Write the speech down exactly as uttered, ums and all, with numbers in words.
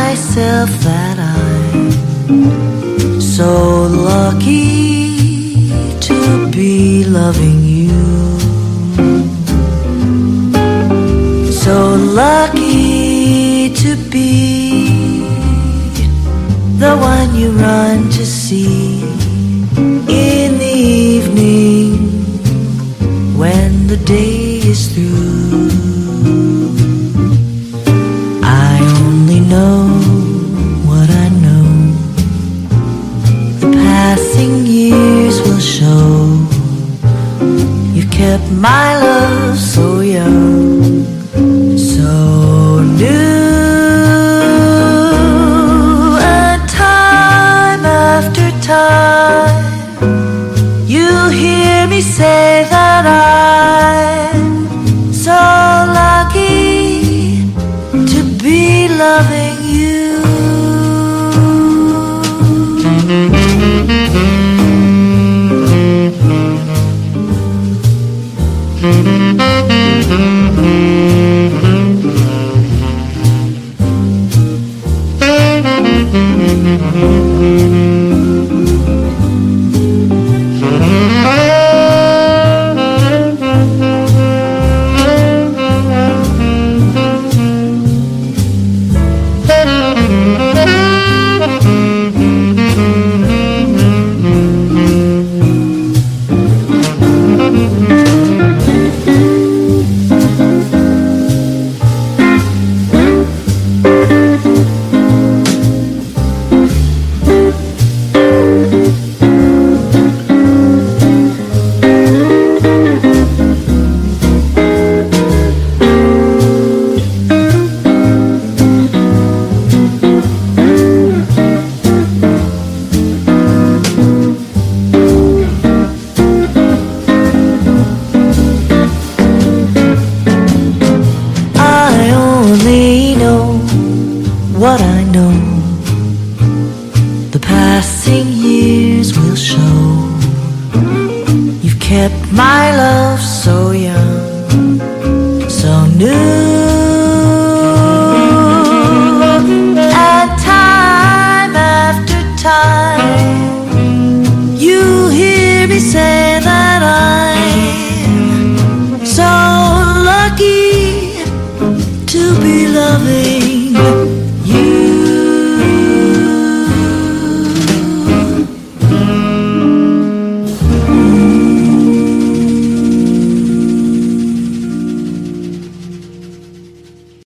myself that I'm so lucky to be loving you, so lucky to be the one you run to see in the evening when the day is through. I only know what I know. The passing years will show. You kept my love so young, so new. And time after time you'll hear me say that I'm so lucky to be loving you. What I know, the passing years will show. You've kept my love so